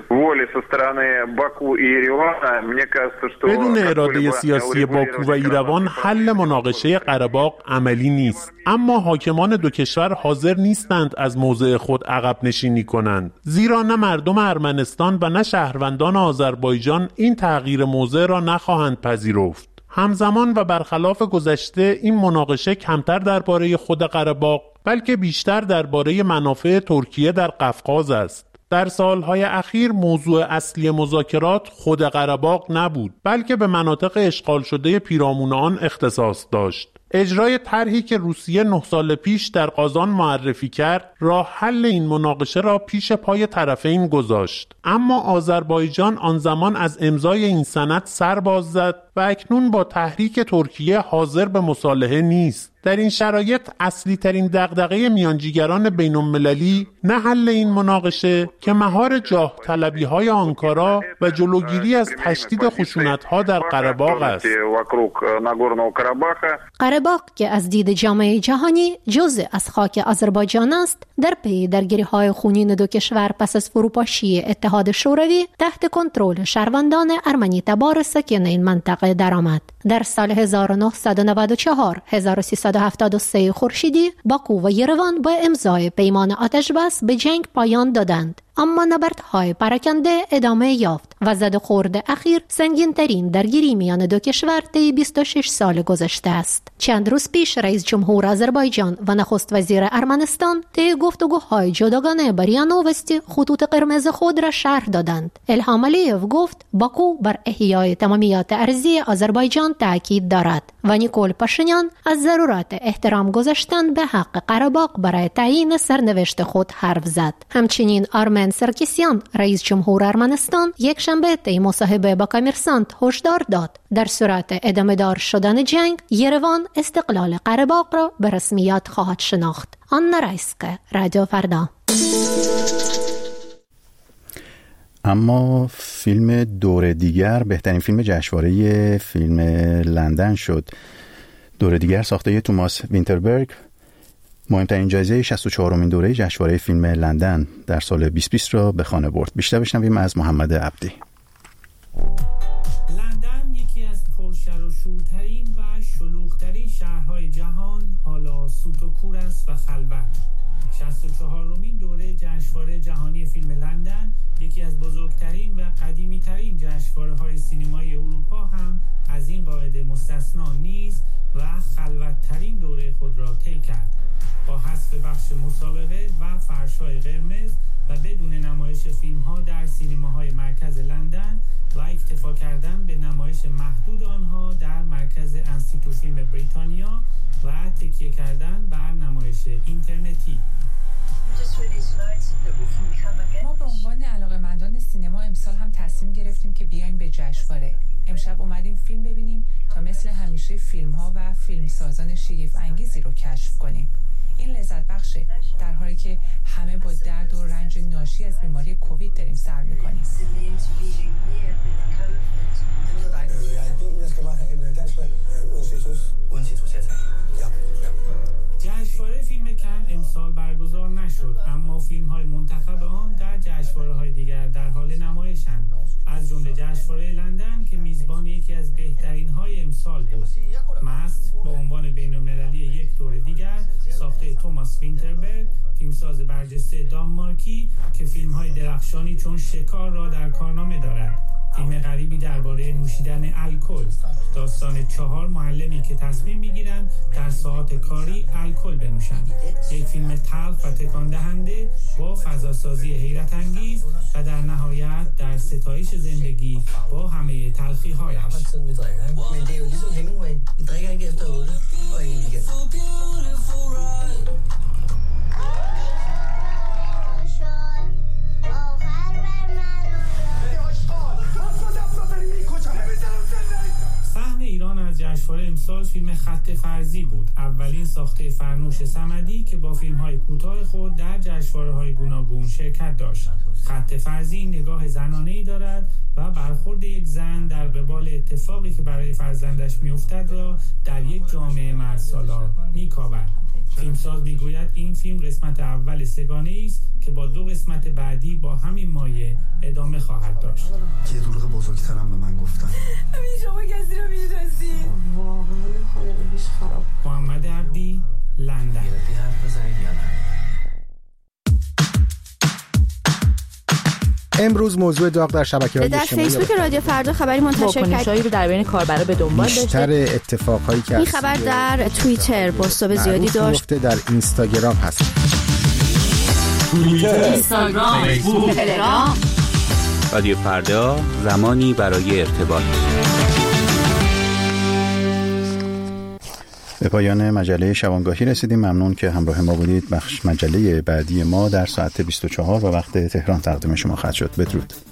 بدون اراده سیاسی باکو و ایروان حل مناقشه قره باغ عملی نیست، اما حاکمان دو کشور حاضر نیستند از موضع خود عقب نشینی کنند، زیرا نه مردم ارمنستان و نه شهروندان آذربایجان این تغییر موضع را نخواهند پذیرفت. همزمان و برخلاف گذشته این مناقشه کمتر درباره خود قره باغ بلکه بیشتر درباره منافع ترکیه در قفقاز است. در سالهای اخیر موضوع اصلی مذاکرات خود قره باغ نبود، بلکه به مناطق اشغال شده پیرامون آن اختصاص داشت. اجرای طرحی که روسیه نه سال پیش در قازان معرفی کرد، راه حل این مناقشه را پیش پای طرفین گذاشت. اما آذربایجان آن زمان از امضای این سند سر باز زد و اکنون با تحریک ترکیه حاضر به مصالحه نیست. در این شرایط اصلی ترین دغدغه میانجیگران بین المللی نه حل این مناقشه که مهار جاه طلبی های آنکارا و جلوگیری از تشدید خشونت ها در قره باغ است. قره باغ که از دید جامعه جهانی جزء از خاک آذربایجان است، در پی درگیری های خونین دو کشور پس از فروپاشی اتحاد شوروی تحت کنترل شهروندان ارمنی تبار ساکن این منطقه درآمد. در سال هزار و نهصد و نود و چهار هزار و سیصد و هفتاد و سه خورشیدی باکو و یروان با امضای پیمان آتشبس به جنگ پایان دادند، اما نبردهای پراکنده ادامه یافت و زد و خورد اخیر سنگین ترین درگیری میان دو کشور طی بیست و شش سال گذشته است. چند روز پیش رئیس جمهور آذربایجان و نخست وزیر ارمنستان طی گفتگوهای جداگانه با ریا نووستی خطوط قرمز خود را شرح دادند. الهام علیف گفت باکو بر احیای تمامیت ارضی آذربایجان تاکید دارد و نیکول پاشینیان از ضرورت احترام گذاشتن به حق قره باغ برای تعیین سرنوشت خود حرف زد. همچنین آرمن سرکیسیان رئیس جمهور ارمنستان یک شنبه طی مصاحبه با کامرسانت هشدار داد در صورت ادامه دار شدن جنگ یروان استقلال قره باغ را به رسمیت خواهد شناخت. آنا رایسکه، رادیو فردا. اما فیلم دور دیگر بهترین فیلم جشنواره فیلم لندن شد. دور دیگر ساخته توماس وینتربرگ مهمترین جایزه شصت و چهارمین دوره جشنواره فیلم لندن در سال بیست بیست را به خانه برد. بیشتر بشنویم از محمد عبدی. لندن یکی از پرشر و شورترین و شلوغترین شهرهای جهان حالا سوت و کور است و خلوت. شصت و چهارمین دوره جشنواره جهانی فیلم لندن، یکی از بزرگترین و قدیمی‌ترین جشنواره‌های سینمایی اروپا، هم از این قاعده مستثنا نیست و خلوت‌ترین دوره خود را طی کرد. با حذف بخش مسابقه و فرش‌های قرمز و بدون نمایش فیلم‌ها در سینماهای مرکز لندن و اکتفا کردن به نمایش محدود آنها در مرکز انستیتو فیلم بریتانیا و تکیه کردن بر نمایش اینترنتی. ما به عنوان علاقه‌مندان سینما امسال هم تصمیم گرفتیم که بیایم به جشنواره. امشب اومدیم فیلم ببینیم تا مثل همیشه فیلم‌ها و فیلمسازان شگفت انگیزی رو کشف کنیم. این لذت بخشه در حالی که همه با درد و رنج ناشی از بیماری کووید داریم سر می‌کنیم. جشنواره فیلم کن امسال برگزار نشد، اما فیلم‌های منتخب آن در جشنواره‌های دیگر در حال نمایش‌اند، از جمله جشنواره لندن که میزبان یکی از بهترین‌های امسال بود. مست با عنوان بین‌المللی یک دور دیگر ساخته توماس وینتربرگ، فیلمساز برجسته دانمارکی که فیلم‌های درخشانی چون شکار را در کارنامه دارد. فیلم غریبی درباره نوشیدن الکل، داستان چهار معلمی که تصمیم می‌گیرند در ساعات کاری الکل بنوشند. یک فیلم تلخ و تکان دهنده با فضاسازی حیرت انگیز و در نهایت در ستایش زندگی با همه تلخی‌هایش. فیلمساز فیلم خط فرضی بود، اولین ساخته فرنوش صمدی که با فیلم‌های کوتاه خود در جشنواره‌های گوناگون شرکت داشت. خط فرضی نگاه زنانه‌ای دارد و برخورد یک زن در قبال اتفاقی که برای فرزندش می‌افتد را در یک جامعه مردسالار می‌کاود. فیلمساز میگوید این فیلم قسمت اول سگانه‌ای است که با دو قسمت بعدی با همین مایه ادامه خواهد داشت. یه دروغ بزرگترم به من گفتن. همین شما کسی رو میشناسی؟ واقعا خانواده‌اش خراب. محمد عبدی، لندن. گرفتی حرف بزنید یا نه؟ امروز موضوع داغ در شبکه‌های اجتماعی در فیسبوک رادیو فردا خبری منتشر کرد رو در بین کاربرا به دنبال داشته. بیشتر اتفاقهایی که این خبر در توییتر بازتاب زیادی داشت. در اینستاگرام هست. توییتر، اینستاگرام، فیسبوک، تلگرام. رادیو فردا، زمانی برای ارتباط. به پایان مجله شبانگاهی رسیدیم. ممنون که همراه ما بودید. بخش مجله بعدی ما در ساعت بیست و چهار و وقت تهران تقدیم شما خواهد شد. بدرود.